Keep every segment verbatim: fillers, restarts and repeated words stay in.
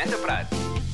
Planeta Prat.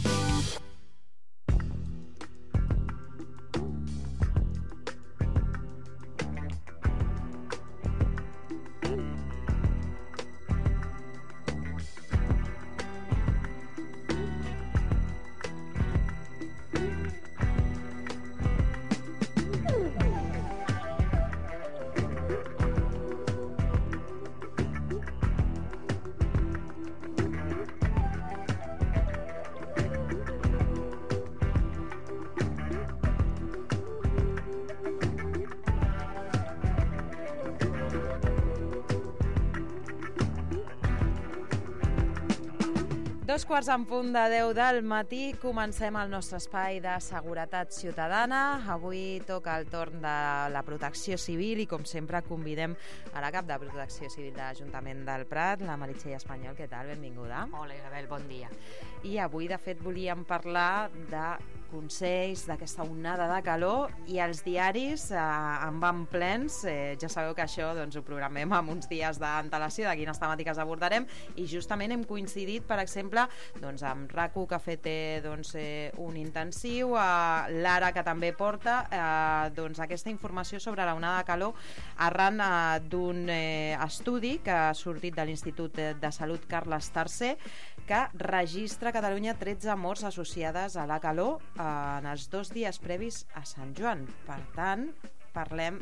Dos quarts en punt de deu del matí, comencem el nostre espai de seguretat ciutadana. Avui toca el torn de la protecció civil i, com sempre, convidem a la cap de protecció civil de l'Ajuntament del Prat, la Meritxell Espanyol. Què tal? Benvinguda. Hola, Isabel, bon dia. I avui, de fet, volíem parlar de consells, d'aquesta onada de calor, i els diaris eh, en van plens. Eh, ja sabeu que això doncs, ho programem amb uns dies d'antelació de quines temàtiques abordarem, i justament hem coincidit, per exemple, doncs, amb RAC1, que ha fet eh, doncs, eh, un intensiu, eh, l'Ara, que també porta eh, doncs, aquesta informació sobre la onada de calor arran eh, d'un eh, estudi que ha sortit de l'Institut de Salut Carles tercer, que registra a Catalunya tretze morts associades a la calor eh, en els dos dies previs a Sant Joan. Per tant, parlem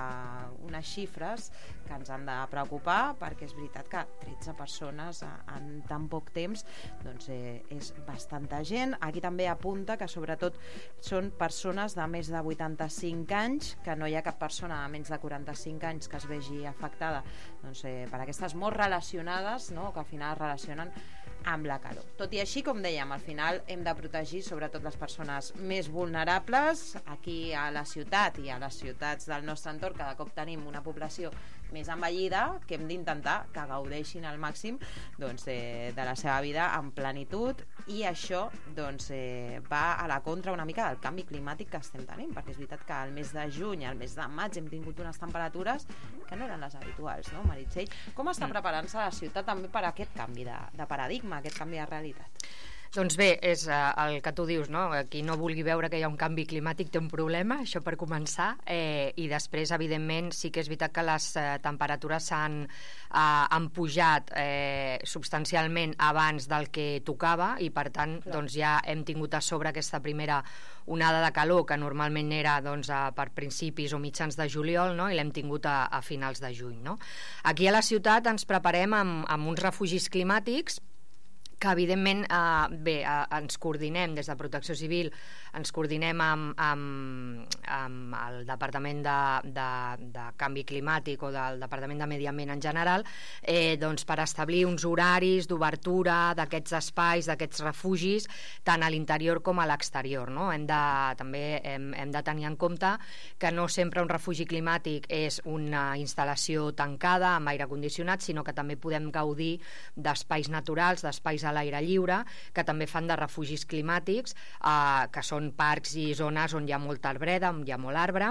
d'unes xifres que ens han de preocupar, perquè és veritat que tretze persones en tan poc temps doncs, eh, és bastanta gent. Aquí també apunta que sobretot són persones de més de vuitanta-cinc anys, que no hi ha cap persona de menys de quaranta-cinc anys que es vegi afectada doncs, eh, per aquestes morts relacionades, no?, que al final es relacionen amb la calor. Tot i així, com dèiem, al final hem de protegir sobretot les persones més vulnerables. Aquí a la ciutat i a les ciutats del nostre entorn cada cop tenim una població més envellida, que hem d'intentar que gaudeixin al màxim doncs, eh, de la seva vida en plenitud, i això doncs, eh, va a la contra una mica del canvi climàtic que estem tenint, perquè és veritat que al mes de juny, al mes de maig hem tingut unes temperatures que no eren les habituals, no, Meritxell? Com està preparant-se la ciutat també per aquest canvi de, de paradigma, aquest canvi de realitat? Doncs bé, és uh, el que tu dius, no? Qui no vulgui veure que hi ha un canvi climàtic té un problema, això per començar, eh, i després, evidentment, sí que és veritat que les eh, temperatures s'han eh, han pujat eh, substancialment abans del que tocava, i per tant doncs, ja hem tingut a sobre aquesta primera onada de calor, que normalment era doncs, a, per principis o mitjans de juliol, no? I l'hem tingut a, a finals de juny, no? Aquí a la ciutat ens preparem amb, amb uns refugis climàtics que evidentment eh, bé, eh, ens coordinem des de Protecció Civil, ens coordinem amb, amb, amb el Departament de, de, de Canvi Climàtic o del Departament de Medi Ambient en general, eh, doncs per establir uns horaris d'obertura d'aquests espais, d'aquests refugis, tant a l'interior com a l'exterior, no? Hem de, també hem, hem de tenir en compte que no sempre un refugi climàtic és una instal·lació tancada amb aire condicionat, sinó que també podem gaudir d'espais naturals, d'espais a l'aire lliure, que també fan de refugis climàtics, eh, que són parcs i zones on hi ha molta arbreda, on hi ha molt arbre,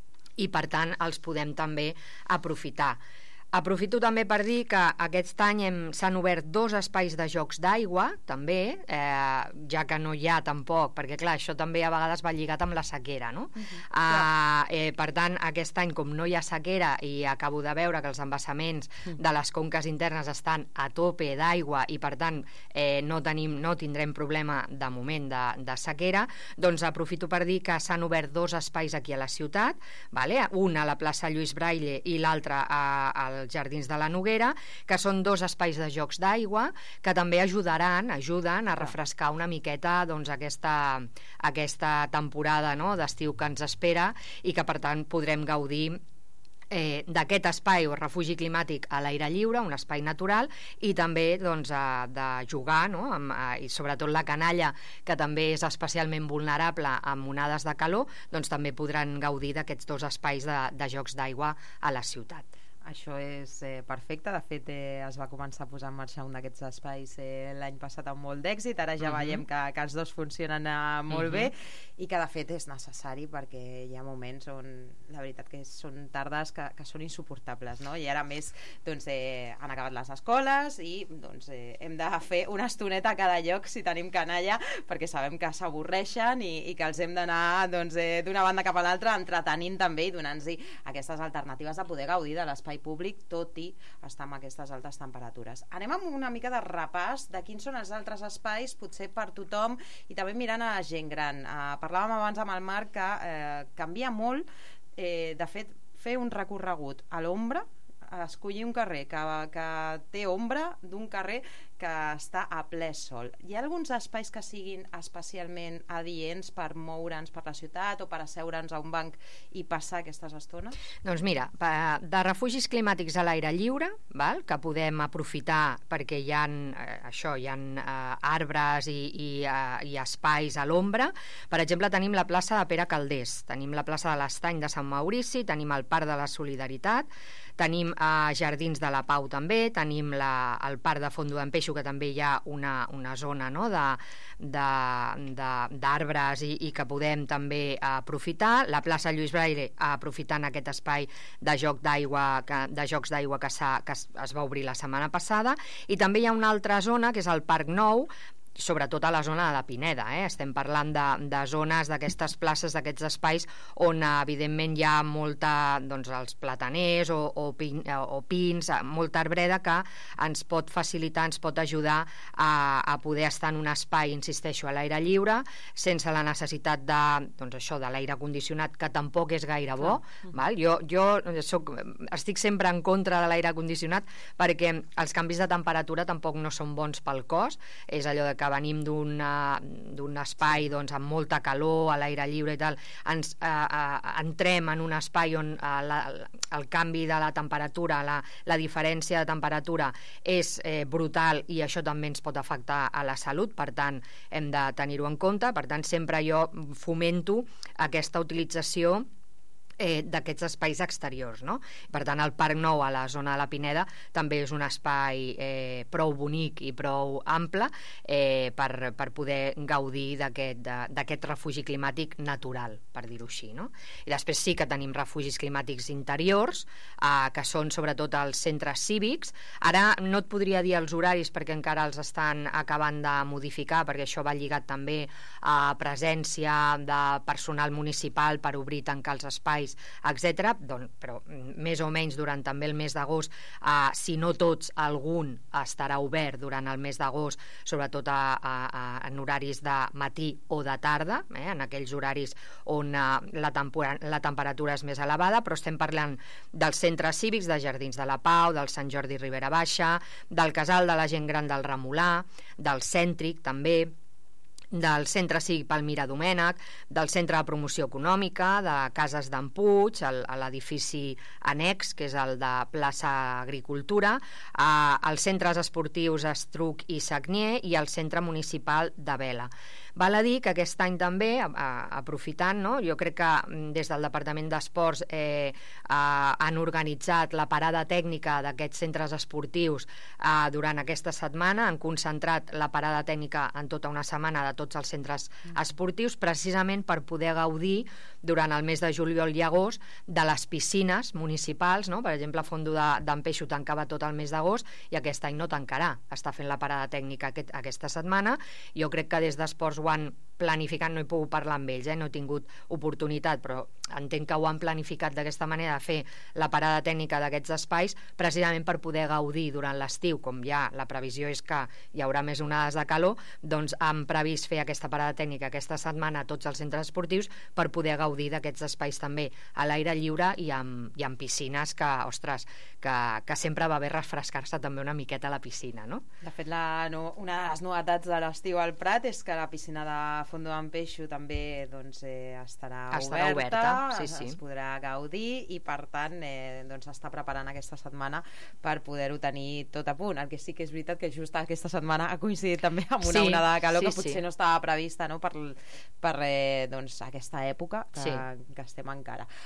i per tant els podem també aprofitar. Aprofito també per dir que aquest any s'han obert dos espais de jocs d'aigua, també, eh, ja que no hi ha tampoc, perquè clar, això també a vegades va lligat amb la sequera, no? Uh-huh. uh, eh, per tant, aquest any, com no hi ha sequera, i acabo de veure que els embassaments uh-huh. de les conques internes estan a tope d'aigua, i per tant eh, no, tenim, no tindrem problema de moment de, de sequera, doncs aprofito per dir que s'han obert dos espais aquí a la ciutat, vale? Un a la plaça Lluís Braille i l'altre al als Jardins de la Noguera, que són dos espais de jocs d'aigua que també ajudaran, ajuden a refrescar una miqueta doncs, aquesta, aquesta temporada, no?, d'estiu que ens espera, i que per tant podrem gaudir Eh, d'aquest espai o refugi climàtic a l'aire lliure, un espai natural, i també doncs, a, de jugar, no? amb, a, i sobretot la canalla, que també és especialment vulnerable amb onades de calor, doncs també podran gaudir d'aquests dos espais de, de jocs d'aigua a la ciutat. Això és eh, perfecte. De fet, eh, es va començar a posar en marxa un d'aquests espais eh, l'any passat amb molt d'èxit. Ara ja uh -huh. veiem que, que els dos funcionen eh, molt uh -huh. bé i que de fet és necessari, perquè hi ha moments on la veritat que són tardes que, que són insuportables, no? I ara més doncs, eh, han acabat les escoles i doncs, eh, hem de fer una estoneta a cada lloc si tenim canalla, perquè sabem que s'avorreixen i, i que els hem d'anar doncs, eh, d'una banda cap a l'altra entretenint també i donant-los aquestes alternatives de poder gaudir de l'espai públic, tot i estar amb aquestes altes temperatures. Anem amb una mica de repàs de quins són els altres espais, potser per tothom, i també mirant a la gent gran. Eh, parlàvem abans amb el Marc que eh, canvia molt, eh, de fet, fer un recorregut a l'ombra, escollir un carrer que, que té ombra d'un carrer que està a ple sol. Hi ha alguns espais que siguin especialment adients per moure'ns per la ciutat o per asseure'ns a un banc i passar aquestes estones? Doncs mira, de refugis climàtics a l'aire lliure, val? Que podem aprofitar perquè hi ha, eh, això, hi ha eh, arbres i, i, eh, i espais a l'ombra. Per exemple, tenim la plaça de Pere Calders, tenim la plaça de l'Estany de Sant Maurici, tenim el Parc de la Solidaritat, tenim eh, Jardins de la Pau també, tenim la, el Parc de Fondo d'en Peixo, que també hi ha una, una zona, no?, d'arbres i, i que podem també aprofitar. La plaça Lluís Braille, aprofitant aquest espai de joc d'aigua que, de jocs d'aigua que, que es, es va obrir la setmana passada. I també hi ha una altra zona, que és el Parc Nou, sobretot a la zona de la Pineda, eh? Estem parlant de, de zones, d'aquestes places, d'aquests espais on evidentment hi ha molta, doncs, els plataners o, o, pin, o pins, molta arbreda que ens pot facilitar, ens pot ajudar a, a poder estar en un espai, insisteixo, a l'aire lliure, sense la necessitat de, doncs això, de l'aire condicionat, que tampoc és gaire bo. Ah. Val? Jo, jo soc, estic sempre en contra de l'aire condicionat perquè els canvis de temperatura tampoc no són bons pel cos. És allò de que venim d'un espai doncs, amb molta calor, a l'aire lliure i tal, ens eh, eh, entrem en un espai on eh, la, el canvi de la temperatura, la, la diferència de temperatura és eh, brutal i això també ens pot afectar a la salut, per tant hem de tenir-ho en compte. Per tant sempre jo fomento aquesta utilització Eh, d'aquests espais exteriors, no? Per tant, el Parc Nou a la zona de la Pineda també és un espai eh, prou bonic i prou ample eh, per, per poder gaudir d'aquest refugi climàtic natural, per dir-ho així, no? I després sí que tenim refugis climàtics interiors, eh, que són sobretot els centres cívics. Ara no et podria dir els horaris perquè encara els estan acabant de modificar, perquè això va lligat també a presència de personal municipal per obrir i tancar els espais, etcètera. Doncs, però més o menys durant també el mes d'agost, eh, si no tots, algun estarà obert durant el mes d'agost, sobretot a, a, a, en horaris de matí o de tarda, eh, en aquells horaris on eh, la, la temperatura és més elevada, però estem parlant dels centres cívics, de Jardins de la Pau, del Sant Jordi Ribera Baixa, del Casal de la Gent Gran del Remolà, del Cèntric també, del Centre Cívic Palmira Domènech, del Centre de Promoció Econòmica, de Cases d'en Puig, el, l'edifici annex, que és el de Plaça Agricultura, eh, els centres esportius Estruc i Sagnier i el Centre Municipal de Vela. Val a dir que aquest any també, a, a, aprofitant, no? Jo crec que des del Departament d'Esports eh, eh, han organitzat la parada tècnica d'aquests centres esportius eh, durant aquesta setmana, han concentrat la parada tècnica en tota una setmana de tots els centres esportius, precisament per poder gaudir durant el mes de juliol i agost de les piscines municipals, no? Per exemple, Fondo d'en Peixo tancava tot el mes d'agost i aquest any no tancarà, està fent la parada tècnica aquest, aquesta setmana. Jo crec que des d'Esports ho han planificat, no he pogut parlar amb ells, eh? No he tingut oportunitat, però entenc que ho han planificat d'aquesta manera, de fer la parada tècnica d'aquests espais precisament per poder gaudir durant l'estiu, com ja la previsió és que hi haurà més onades de calor, doncs han previst fer aquesta parada tècnica aquesta setmana a tots els centres esportius per poder gaudir d'aquests espais també a l'aire lliure i amb, i amb piscines que, ostres, que, que sempre va bé refrescar-se també una miqueta a la piscina, no? De fet, la, no, una de les novetats de l'estiu al Prat és que la piscina de Fondo d'en Peixo també doncs, eh, estarà, estarà oberta, oberta sí, sí. Es podrà gaudir i per tant eh, doncs està preparant aquesta setmana per poder-ho tenir tot a punt. El que sí que és veritat que just aquesta setmana ha coincidit també amb una sí, onada de calor sí, que potser sí. no estava prevista, no? per, per eh, doncs, aquesta època que, sí. que estem encara.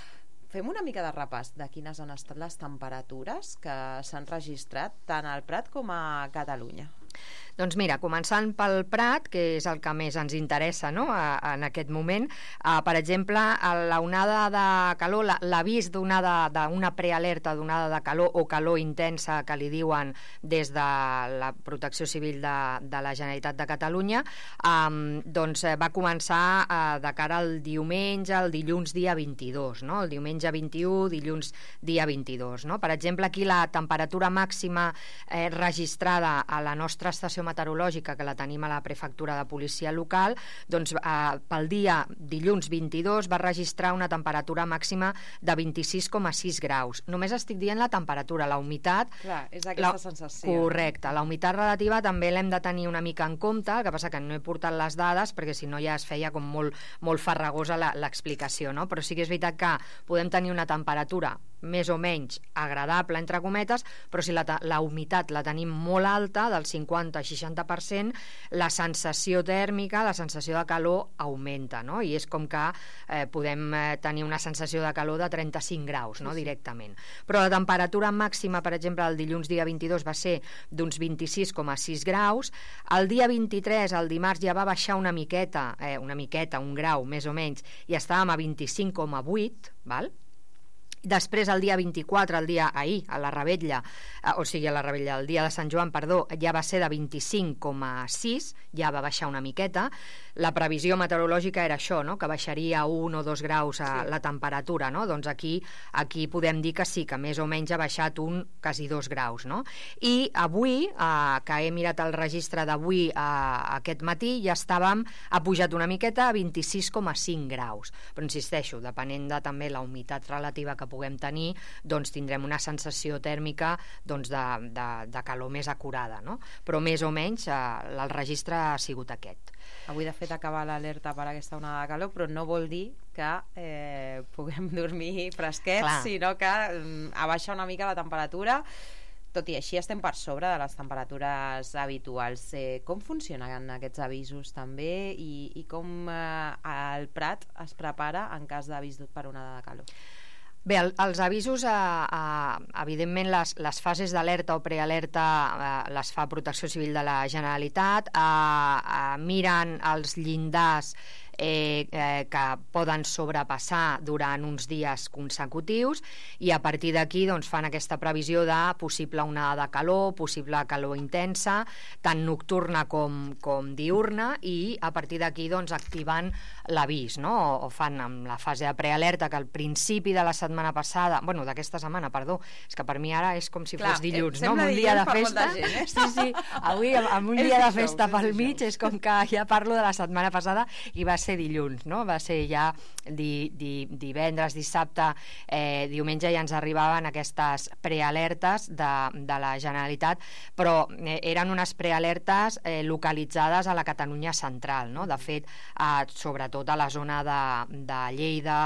fem una mica de repàs de quines han estat les temperatures que s'han registrat tant al Prat com a Catalunya. Doncs mira, començant pel Prat, que és el que més ens interessa, no?, a, en aquest moment, uh, per exemple, la onada de calor, l'avís d'onada, d'una prealerta d'onada de calor o calor intensa que li diuen des de la Protecció Civil de, de la Generalitat de Catalunya, um, doncs va començar uh, de cara al diumenge, el dilluns dia vint-i-dos, no?, el diumenge vint-i-u, dilluns dia vint-i-dos, no? Per exemple, aquí la temperatura màxima eh, registrada a la nostra estació meteorològica, que la tenim a la prefectura de policia local, doncs eh, pel dia dilluns vint-i-dos va registrar una temperatura màxima de vint-i-sis coma sis graus. Només estic dient la temperatura, la humitat... Clar, és aquesta la... sensació. Correcte. La humitat relativa també l'hem de tenir una mica en compte, el que passa que no he portat les dades perquè si no ja es feia com molt, molt farragosa l'explicació, no? Però sí que és veritat que podem tenir una temperatura més o menys agradable, entre cometes, però si la, la humitat la tenim molt alta, del cinquanta a seixanta per cent, la sensació tèrmica, la sensació de calor augmenta, no? I és com que eh, podem eh, tenir una sensació de calor de trenta-cinc graus, no?, directament. Però la temperatura màxima, per exemple, el dilluns dia vint-i-dos va ser d'uns vint-i-sis coma sis graus, el dia vint-i-tres, el dimarts, ja va baixar una miqueta, eh, una miqueta, un grau més o menys, i estàvem a vint-i-cinc coma vuit, val? Després, el dia vint-i-quatre, el dia ahir, a la Revetlla, eh, o sigui, a la Revetlla, el dia de Sant Joan, perdó, ja va ser de vint-i-cinc coma sis, ja va baixar una miqueta. La previsió meteorològica era això, no?, que baixaria un o dos graus a sí. la temperatura, no? Doncs aquí, aquí podem dir que sí, que més o menys ha baixat un, quasi dos graus, no? I avui, eh, que he mirat el registre d'avui eh, aquest matí, ja estàvem, ha pujat una miqueta a vint-i-sis coma cinc graus. Però insisteixo, depenent de també la humitat relativa que puguem tenir, doncs tindrem una sensació tèrmica doncs de, de, de calor més acurada, no? Però més o menys eh, el registre ha sigut aquest. Avui, de fet, acaba l'alerta per aquesta onada de calor, però no vol dir que eh, puguem dormir fresquets, Clar. sinó que mm, abaixa una mica la temperatura. Tot i així estem per sobre de les temperatures habituals. Eh, com funcionen aquests avisos també i, i com eh, el Prat es prepara en cas d'avís per onada de calor? Bé, el, els avisos, eh, eh, evidentment les, les fases d'alerta o prealerta eh, les fa Protecció Civil de la Generalitat, eh, eh, miren els llindars Eh, eh, que poden sobrepassar durant uns dies consecutius i a partir d'aquí doncs, fan aquesta previsió de possible onada de calor, possible calor intensa, tant nocturna com, com diurna, i a partir d'aquí doncs, activen l'avís, no? O, o fan amb la fase de prealerta, que al principi de la setmana passada, bueno, d'aquesta setmana, perdó, és que per mi ara és com si Clar, fos dilluns, no? Amb un dia de festa. Gent, eh? Sí, sí, avui amb un dia de festa pel mig és com que ja parlo de la setmana passada i va ser ser dilluns, no? Va ser ja di, di, divendres, dissabte, eh, diumenge ja ens arribaven aquestes prealertes de, de la Generalitat, però eh, eren unes prealertes eh, localitzades a la Catalunya central, no? De fet, eh, sobretot a la zona de, de Lleida,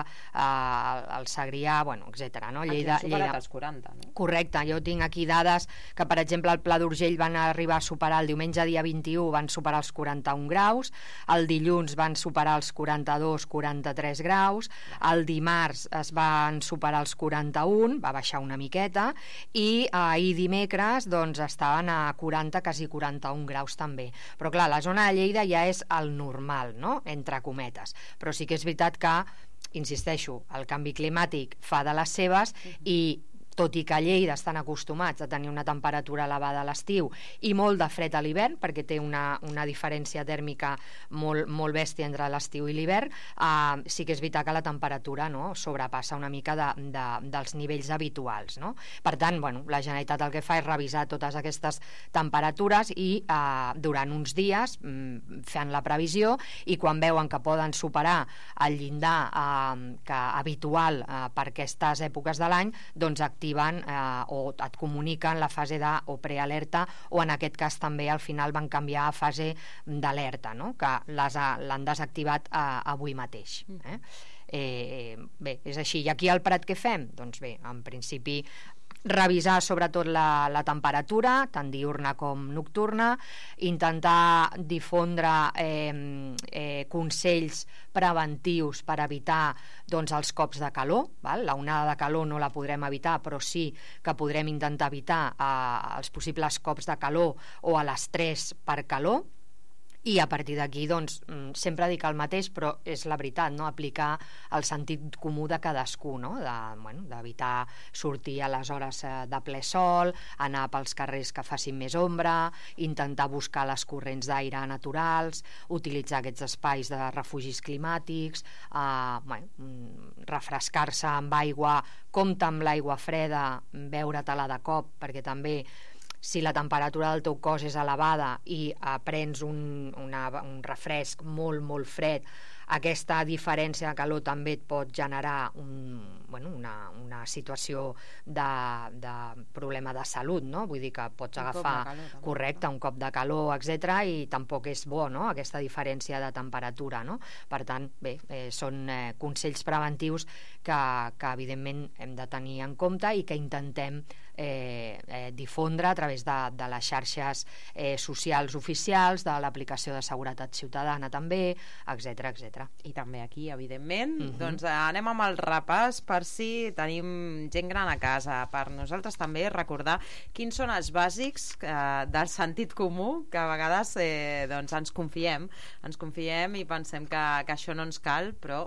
eh, el Segrià, bueno, etcètera, no? Lleida, aquí han superat Lleida. Els quaranta, no? Correcte, jo tinc aquí dades que, per exemple, al Pla d'Urgell van arribar a superar, el diumenge dia vint-i-u van superar els quaranta-un graus, el dilluns van superar els quaranta-dos quaranta-tres graus, el dimarts es van superar els quaranta-un, va baixar una miqueta, i ahir dimecres doncs estaven a quaranta, quasi quaranta-un graus també. Però clar, la zona de Lleida ja és el normal, no?, entre cometes. Però sí que és veritat que, insisteixo, el canvi climàtic fa de les seves i tot i que a Lleida estan acostumats a tenir una temperatura elevada a l'estiu i molt de fred a l'hivern, perquè té una, una diferència tèrmica molt, molt bèstia entre l'estiu i l'hivern, eh, sí que és veritat que la temperatura, no?, sobrepassa una mica de, de, dels nivells habituals, no? Per tant, bueno, la Generalitat el que fa és revisar totes aquestes temperatures i eh, durant uns dies mm, fan la previsió, i quan veuen que poden superar el llindar eh, que, habitual eh, per aquestes èpoques de l'any, doncs activen eh, o et comuniquen la fase de o prealerta, o en aquest cas també al final van canviar a fase d'alerta, no?, que l'han desactivat eh, avui mateix. Eh? Eh, bé, és així. I aquí al Prat què fem? Doncs bé, en principi revisar sobretot la, la temperatura, tant diurna com nocturna, intentar difondre eh, eh, consells preventius per evitar doncs, els cops de calor, val? La onada de calor no la podrem evitar, però sí que podrem intentar evitar eh, els possibles cops de calor o a l'estrès per calor. I a partir d'aquí, doncs, sempre dic el mateix, però és la veritat, no? Aplicar el sentit comú de cadascú, no? De, bueno, d'evitar sortir a les hores de ple sol, anar pels carrers que facin més ombra, intentar buscar les corrents d'aire naturals, utilitzar aquests espais de refugis climàtics, eh, bueno, refrescar-se amb aigua, compta amb l'aigua freda, beure-te-la de cop, perquè també si la temperatura del teu cos és elevada i eh, prens un, una, un refresc molt, molt fred, aquesta diferència de calor també et pot generar un, bueno, una, una situació de, de problema de salut, no? Vull dir que pots un agafar calor, correcte, un cop de calor, etcètera, i tampoc és bo, no?, aquesta diferència de temperatura, no? Per tant, bé, eh, són eh, consells preventius que, que evidentment hem de tenir en compte i que intentem eh, eh, difondre a través de, de les xarxes eh, socials oficials, de l'aplicació de seguretat ciutadana també, etcètera, etcètera. I també aquí, evidentment, uh-huh. doncs anem amb el repàs per si tenim gent gran a casa, per nosaltres també recordar quins són els bàsics eh, del sentit comú que a vegades eh, doncs ens confiem, ens confiem i pensem que, que això no ens cal, però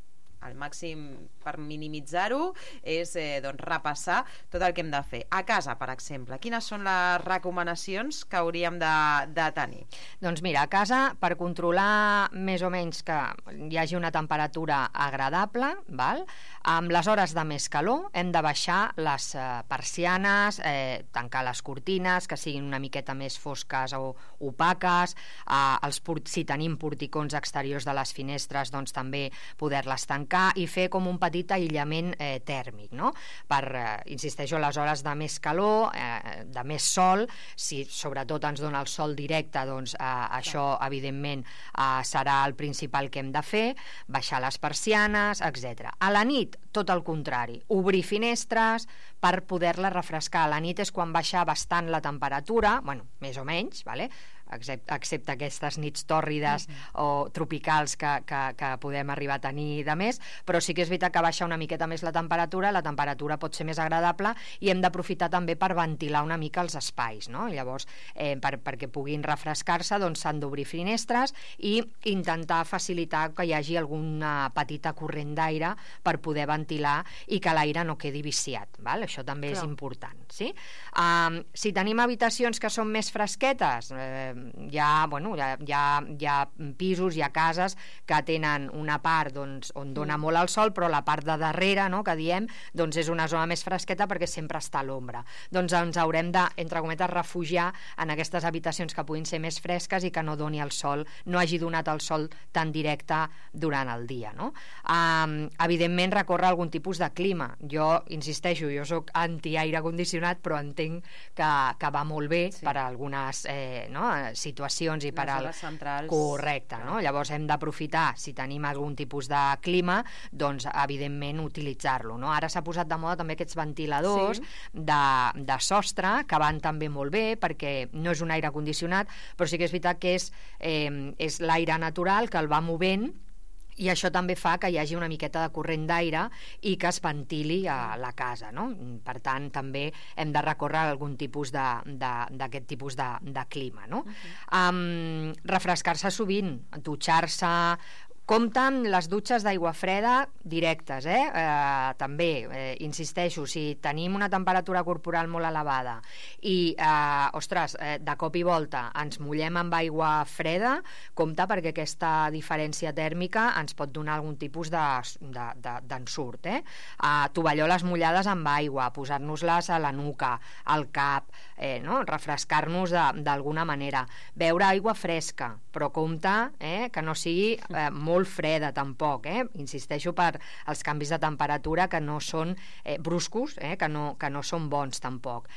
al màxim per minimitzar-ho és eh, doncs repassar tot el que hem de fer. A casa, per exemple, quines són les recomanacions que hauríem de, de tenir? Doncs mira, a casa, per controlar més o menys que hi hagi una temperatura agradable, val? Amb les hores de més calor hem de baixar les eh, persianes, eh, tancar les cortines, que siguin una miqueta més fosques o opaques, eh, els si tenim porticons exteriors de les finestres, doncs també poder-les tancar i fer com un petit aïllament eh, tèrmic, no? Per, eh, insisteixo, les hores de més calor, eh, de més sol, si sobretot ens dona el sol directe, doncs eh, això evidentment eh, serà el principal que hem de fer, baixar les persianes, etcètera. A la nit, tot el contrari, obrir finestres per poder-la refrescar. A la nit és quan baixa bastant la temperatura, bueno, més o menys, vale? Excepte, excepte aquestes nits tòrrides mm-hmm. o tropicals que, que, que podem arribar a tenir de més, però sí que és veritat que baixa una miqueta més la temperatura, la temperatura pot ser més agradable i hem d'aprofitar també per ventilar una mica els espais, no? Llavors, eh, per, perquè puguin refrescar-se, doncs s'han d'obrir finestres i intentar facilitar que hi hagi alguna petita corrent d'aire per poder ventilar i que l'aire no quedi viciat, val? Això també Clar. És important, sí? Um, si tenim habitacions que són més fresquetes, eh, hi ha, bueno, hi ha, hi ha, hi ha pisos, hi ha cases que tenen una part doncs, on dona mm. molt el sol, però la part de darrere, no, que diem, doncs és una zona més fresqueta perquè sempre està a l'ombra. Doncs ens haurem de, entre cometes, refugiar en aquestes habitacions que puguin ser més fresques i que no doni el sol, no hagi donat el sol tan directe durant el dia, no? Um, evidentment, recórrer algun tipus de clima. Jo, insisteixo, jo soc anti-aire condicionat, però entenc que, que va molt bé sí. per a algunes eh, no, situacions i per al... centrals. Correcte, no? Llavors hem d'aprofitar, si tenim algun tipus de clima, doncs evidentment utilitzar-lo, no? Ara s'ha posat de moda també aquests ventiladors sí. de, de sostre, que van també molt bé perquè no és un aire condicionat, però sí que és veritat que és, eh, és l'aire natural que el va movent i això també fa que hi hagi una miqueta de corrent d'aire i que es ventili a la casa, no? Per tant, també hem de recórrer a algun tipus d'aquest tipus de, de clima, no? Uh-huh. Um, refrescar-se sovint, dutxar-se, compte amb les dutxes d'aigua freda directes, eh? Eh, també, eh, insisteixo, si tenim una temperatura corporal molt elevada i, eh, ostres, eh, de cop i volta ens mullem amb aigua freda, compte perquè aquesta diferència tèrmica ens pot donar algun tipus d'ensurt, de, de, eh? Eh, tovalloles mullades amb aigua, posar-nos-les a la nuca, al cap, eh, no? Refrescar-nos d'alguna manera. Beure aigua fresca, però compte eh, que no sigui eh, molt molt freda tampoc, eh? Insisteixo per els canvis de temperatura que no són eh, bruscos, eh? que, no, que no són bons tampoc.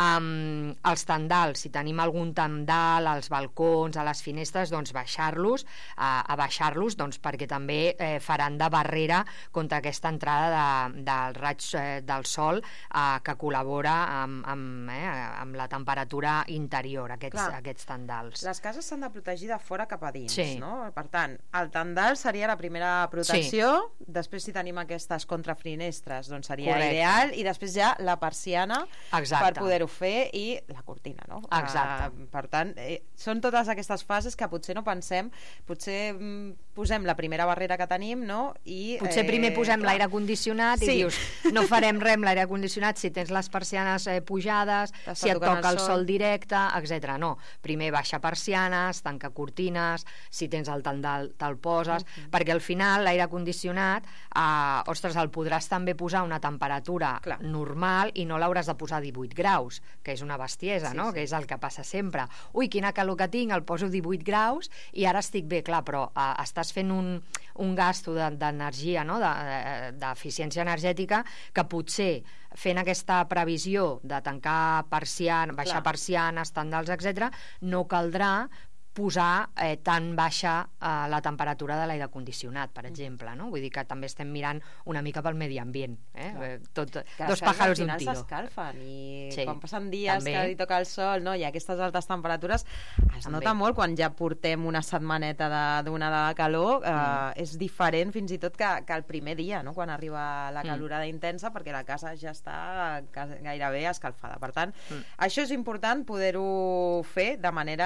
Um, els tendals, si tenim algun tendal als balcons, a les finestres, doncs baixar-los, a, a baixar-los doncs, perquè també eh, faran de barrera contra aquesta entrada de, del raig eh, del sol eh, que col·labora amb, amb, eh, amb la temperatura interior, aquests, aquests tendals. Les cases s'han de protegir de fora cap a dins, sí. no? Per tant, el tendal seria la primera protecció, sí. Després si tenim aquestes contrafinestres doncs seria Correcte. Ideal, i després ja la persiana Exacte. Per poder-ho fer, i la cortina, no? Exacte. Uh, per tant, eh, són totes aquestes fases que potser no pensem, potser mm, posem la primera barrera que tenim, no? I, potser primer posem clar. L'aire condicionat i sí. dius, no farem res amb l'aire condicionat si tens les persianes eh, pujades, si et toca el sol. sol directe, etcètera. No, primer baixa persianes, tanca cortines, si tens el tendal te'l poses, uh-huh. perquè al final l'aire condicionat, eh, ostres, el podràs també posar a una temperatura Clar. normal i no l'hauràs de posar a divuit graus, que és una bestiesa, sí, no? Sí. Que és el que passa sempre. Ui, quina calor que tinc, el poso divuit graus i ara estic bé, clar, però eh, estàs fent un, un gasto d'energia, no? de, d'eficiència energètica, que potser fent aquesta previsió de tancar persianes, baixar Clar. persianes, tendals, etcètera, no caldrà posar eh, tan baixa eh, la temperatura de l'aire condicionat, per exemple, no? Vull dir que també estem mirant una mica pel medi ambient, eh? eh tot, dos pájaros d'un tiro. Al final s'escalfen i sí, quan passen dies també. que li toca el sol, no? I aquestes altes temperatures es també. nota molt quan ja portem una setmaneta d'onada de, de calor, eh, mm. és diferent fins i tot que, que el primer dia, no? Quan arriba la calorada mm. intensa, perquè la casa ja està gairebé escalfada. Per tant, mm. això és important poder-ho fer de manera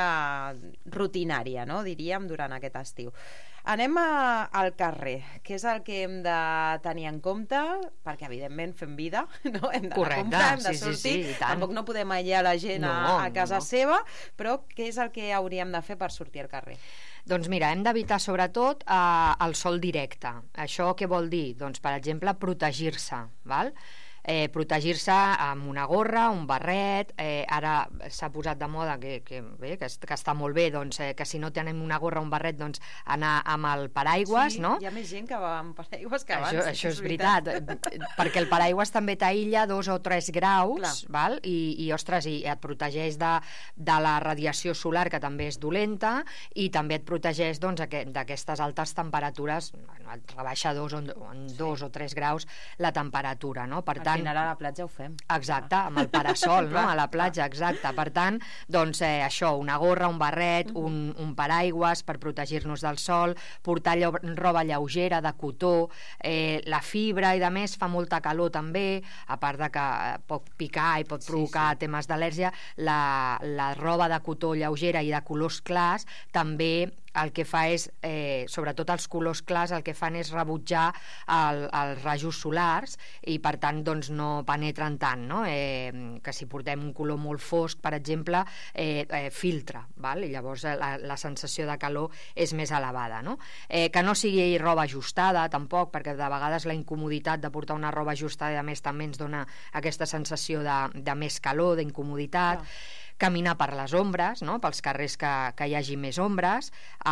rutinària, no? Diríem, durant aquest estiu. Anem a, al carrer, que és el que hem de tenir en compte, perquè evidentment fem vida, no? Hem d'anar a comprar, hem de sí, sortir, sí, sí, tampoc no podem aïllar la gent no, a, a casa no, no. seva, però què és el que hauríem de fer per sortir al carrer? Doncs mira, hem d'evitar sobretot eh, el sol directe. Això què vol dir? Doncs, per exemple, protegir-se, val? Eh, protegir-se amb una gorra, un barret, eh, ara s'ha posat de moda que, que, bé, que, que està molt bé, doncs, eh, que si no tenim una gorra o un barret, doncs anar amb el paraigües, sí, no? Hi ha més gent que va amb paraigües que abans. Això, això és veritat, veritat. perquè el paraigües també t'aïlla dos o tres graus, val? I, i ostres, i et protegeix de, de la radiació solar, que també és dolenta, i també et protegeix doncs, d'aquestes altes temperatures, bueno, et rebaixa dos, on, on sí. dos o tres graus la temperatura, no? Per tant, al final a la platja ho fem. Exacte, amb el parasol, no? A la platja, exacte. Per tant, doncs eh, això, una gorra, un barret, uh-huh. un, un paraigües per protegir-nos del sol, portar llò, roba lleugera de cotó, eh, la fibra i de més fa molta calor també, a part de que pot picar i pot provocar sí, sí. temes d'al·lèrgia, la, la roba de cotó lleugera i de colors clars també el que fa és, eh, sobretot els colors clars, el que fan és rebutjar el, els rajos solars i per tant doncs no penetren tant, no? Eh, que si portem un color molt fosc, per exemple, eh, eh, filtra, val? I llavors la, la sensació de calor és més elevada, no? Eh, que no sigui roba ajustada tampoc, perquè de vegades la incomoditat de portar una roba ajustada i a més també ens dona aquesta sensació de, de més calor, d'incomoditat. Clar. Caminar per les ombres, no? Pels carrers que, que hi hagi més ombres,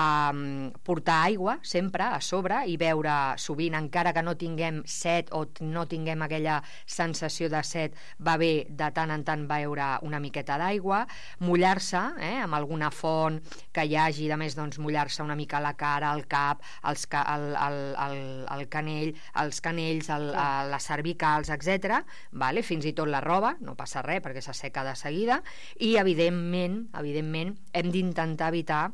um, portar aigua sempre a sobre i beure sovint, encara que no tinguem set o no tinguem aquella sensació de set, va bé de tant en tant beure una miqueta d'aigua, mullar-se eh, amb alguna font que hi hagi, de més doncs mullar-se una mica la cara, el cap, els ca el, el, el, el canell, els canells, el, sí. el, les cervicals, etcètera. Vale? Fins i tot la roba, no passa res perquè s'asseca de seguida, i I, evidentment, evidentment, hem d'intentar evitar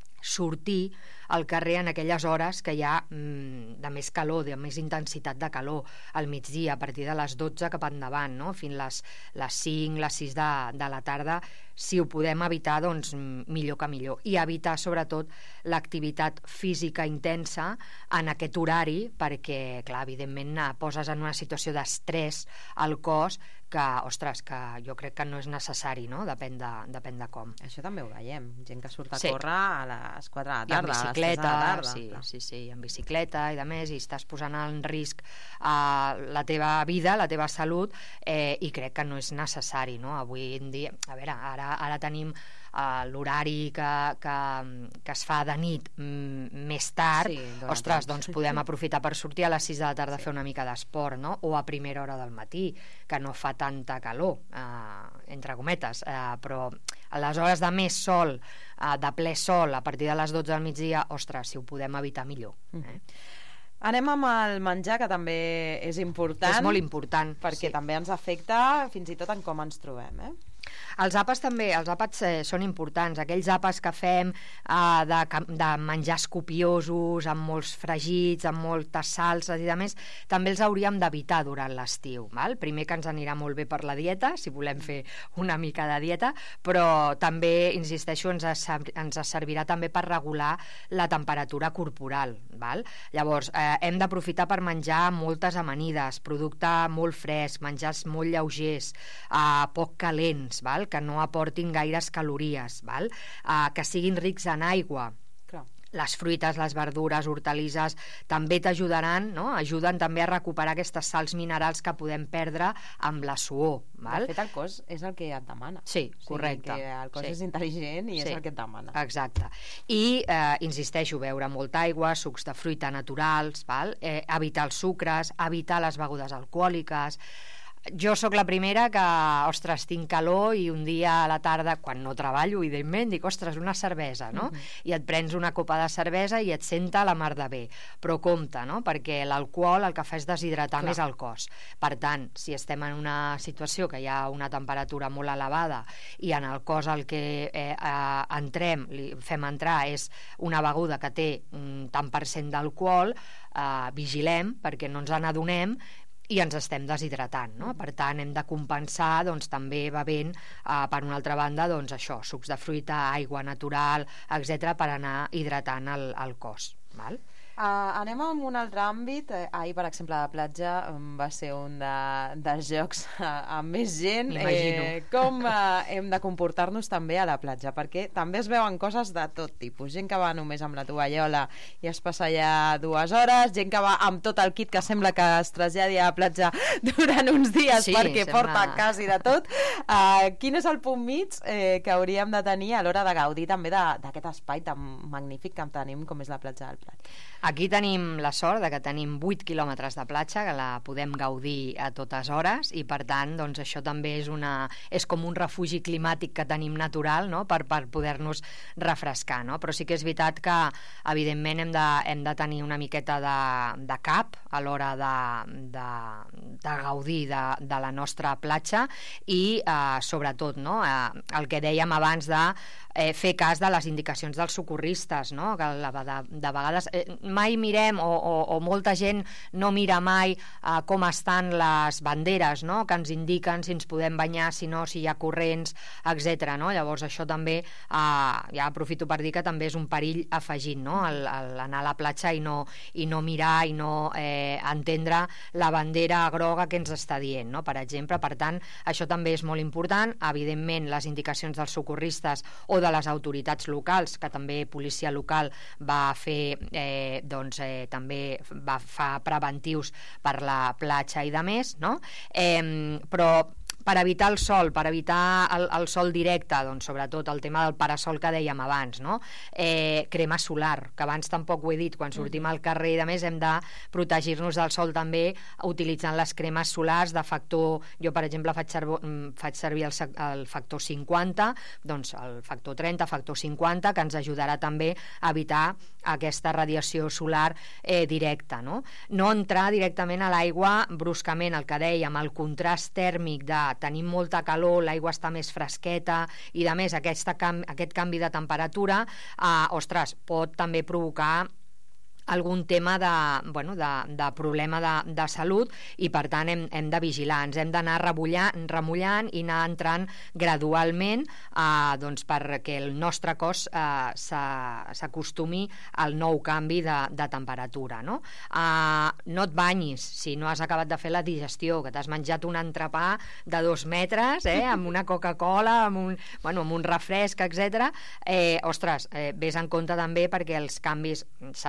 sortir al carrer en aquelles hores que hi ha mm, de més calor, de més intensitat de calor, al migdia, a partir de les dotze cap endavant, no? Fins les, les cinc, les sis de, de la tarda, si ho podem evitar, doncs millor que millor. I evitar, sobretot, l'activitat física intensa en aquest horari, perquè, clar, evidentment, poses en una situació d'estrès al cos que, ostres, que jo crec que no és necessari, no? Depèn de, depèn de com. Això també ho veiem, gent que surt a sí. córrer a les quatre de la tarda, I en bicicleta, a les tres de la tarda. Sí, sí, sí, en bicicleta i de més, i estàs posant en risc uh, la teva vida, la teva salut, eh, i crec que no és necessari, no? Avui en dia, a veure, ara, ara tenim uh, l'horari que, que, que es fa de nit mm, més tard, sí, ostres, doncs podem aprofitar per sortir a les sis de la tarda sí. a fer una mica d'esport, no? O a primera hora del matí, que no fa tanta calor, eh, entre cometes, eh, però a les hores de més sol, eh, de ple sol, a partir de les dotze del migdia, ostres, si ho podem evitar millor. Eh? Anem amb el menjar, que també és important. És molt important. Perquè sí. també ens afecta fins i tot en com ens trobem, eh? Els àpats també, els àpats eh, són importants, aquells àpats que fem eh, de, de menjars copiosos, amb molts fregits, amb moltes salses i de més, també els hauríem d'evitar durant l'estiu, val? Primer que ens anirà molt bé per la dieta, si volem fer una mica de dieta, però també, insisteixo, ens, ens servirà també per regular la temperatura corporal, val? Llavors, eh, hem d'aprofitar per menjar moltes amanides, producte molt fresc, menjars molt lleugers, eh, poc calents, val? Que no aportin gaires calories, val? Uh, que siguin rics en aigua. Clar. Les fruites, les verdures, hortalisses també t'ajudaran, no? Ajuden també a recuperar aquestes sals minerals que podem perdre amb la suor, val? De fet, el cos és el que et demana. Sí, correcte. O sigui, que el cos sí. és intel·ligent i sí. és el que et demana. Exacte. I, eh, insisteixo, beure molta aigua, sucs de fruita naturals, val? Eh, evitar els sucres, evitar les begudes alcohòliques. Jo sóc la primera que, ostres, tinc calor i un dia a la tarda, quan no treballo, evidentment, dic, ostres, una cervesa, no? Mm-hmm. I et prens una copa de cervesa i et senta la mar de bé. Però compte, no? Perquè l'alcohol el que fa és deshidratar Clar. Més el cos. Per tant, si estem en una situació que hi ha una temperatura molt elevada i en el cos el que eh, eh, entrem, li fem entrar és una beguda que té un tant per cent d'alcohol, eh, vigilem perquè no ens n'adonem i ens estem deshidratant, no? Per tant, hem de compensar, doncs, també bevent, eh, per una altra banda, doncs, això, sucs de fruita, aigua natural, etcètera, per anar hidratant el, el cos, val? Uh, anem a un altre àmbit. Ahir, per exemple, a la platja um, va ser un de, dels jocs uh, amb més gent. Eh, com uh, hem de comportar-nos també a la platja, perquè també es veuen coses de tot tipus. Gent que va només amb la tovallola i es passa allà dues hores, gent que va amb tot el kit que sembla que es traslladi a la platja durant uns dies sí, perquè sembla... porta quasi de tot. Uh, quin és el punt mig eh, que hauríem de tenir a l'hora de gaudir també d'aquest espai tan magnífic que tenim com és la platja del Prat? Aquí tenim la sort de que tenim vuit quilòmetres de platja, que la podem gaudir a totes hores, i per tant, doncs, això també és, una, és com un refugi climàtic que tenim natural, no? per, per poder-nos refrescar, no? Però sí que és veritat que, evidentment, hem de, hem de tenir una miqueta de, de cap a l'hora de, de, de gaudir de, de la nostra platja i, eh, sobretot, no? eh, el que dèiem abans de eh, fer cas de les indicacions dels socorristes, no? Que de, de, de vegades... Eh, mai mirem o, o, o molta gent no mira mai uh, com estan les banderes, no? Que ens indiquen si ens podem banyar, si no, si hi ha corrents, etcètera. No? Llavors això també, uh, ja aprofito per dir que també és un perill afegit, no? el, el anar a la platja i no, i no mirar i no eh, entendre la bandera groga que ens està dient, no? Per exemple. Per tant, això també és molt important. Evidentment, les indicacions dels socorristes o de les autoritats locals, que també policia local va fer eh, doncs eh, també va fa preventius per la platja i de més, no? Eh, però per evitar el sol, per evitar el, el sol directe, doncs sobretot el tema del parasol que dèiem abans, no? Eh, crema solar, que abans tampoc ho he dit, quan sortim al carrer i de més hem de protegir-nos del sol també utilitzant les cremes solars de factor, jo per exemple faig, servo, faig servir el, el factor cinquanta, doncs el factor trenta, factor cinquanta, que ens ajudarà també a evitar aquesta radiació solar eh, directa, no? No entrar directament a l'aigua bruscament, el que dèiem, el contrast tèrmic de tenim molta calor, l'aigua està més fresqueta i de més aquesta cam aquest canvi de temperatura, eh, ostres, pot també provocar algun tema de, bueno, de, de problema de, de salut i per tant hem, hem de vigilar, ens hem d'anar remullant i anar entrant gradualment eh, doncs perquè el nostre cos eh, s'acostumi al nou canvi de, de temperatura, no? Eh, no et banyis si no has acabat de fer la digestió, que t'has menjat un entrepà de dos metres eh, amb una Coca-Cola, amb un, bueno, amb un refresc, etcètera. Eh, ostres, eh, vés en compte també perquè els canvis, sabeu que amb la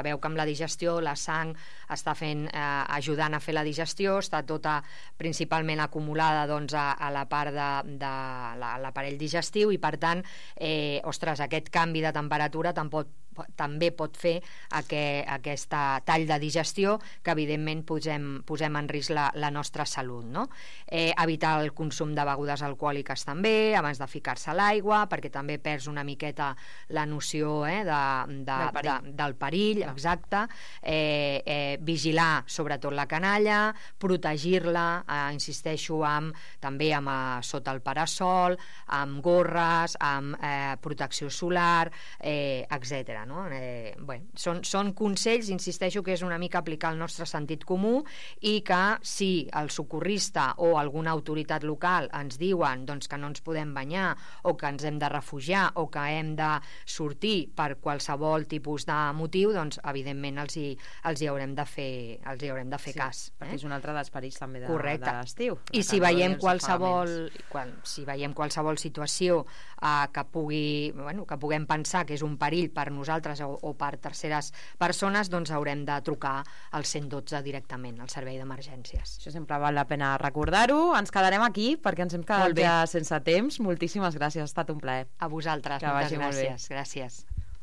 la digestió, la sang està fent, eh, ajudant a fer la digestió, està tota principalment acumulada doncs, a, a la part de, de la, l'aparell digestiu i per tant, eh, ostres, aquest canvi de temperatura tampoc també pot fer aqu aquesta tall de digestió que evidentment posem, posem en risc la, la nostra salut, no? Eh, evitar el consum de begudes alcohòliques també, abans de ficar-se a l'aigua, perquè també perds una miqueta la noció eh, de, de, del perill, de, del perill no. Exacte. Eh, eh, vigilar sobretot la canalla, protegir-la, eh, insisteixo, amb, també amb, a, sota el parasol, amb gorres, amb eh, protecció solar, eh, etcètera. No? Eh, bé, són, són consells, insisteixo que és una mica aplicar el nostre sentit comú i que si el socorrista o alguna autoritat local ens diuen doncs, que no ens podem banyar o que ens hem de refugiar o que hem de sortir per qualsevol tipus de motiu, doncs evidentment els hi, els hi haurem de fer, els hi haurem de fer sí, cas. Eh? Perquè és un altre dels perills també de, Correcte. de l'estiu. I si veiem qualsevol, quan, si veiem qualsevol situació eh, que, pugui, bueno, que puguem pensar que és un perill per nosaltres o, o per terceres persones, doncs haurem de trucar al cent dotze directament, al servei d'emergències. Això sempre val la pena recordar-ho. Ens quedarem aquí perquè ens hem quedat ja sense temps. Moltíssimes gràcies, ha estat un plaer. A vosaltres, que moltes gràcies. Gràcies.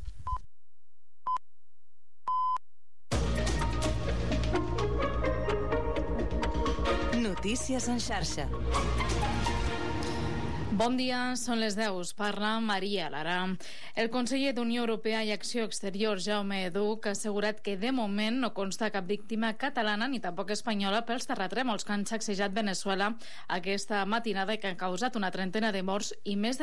Notícies en xarxa. Bon dia, són les deu. Parla Maria Lara. El conseller d'Unió Europea i Acció Exterior, Jaume Duch, ha assegurat que de moment no consta cap víctima catalana ni tampoc espanyola pels terratrèmols que han sacsejat Venezuela aquesta matinada i que han causat una trentena de morts i més de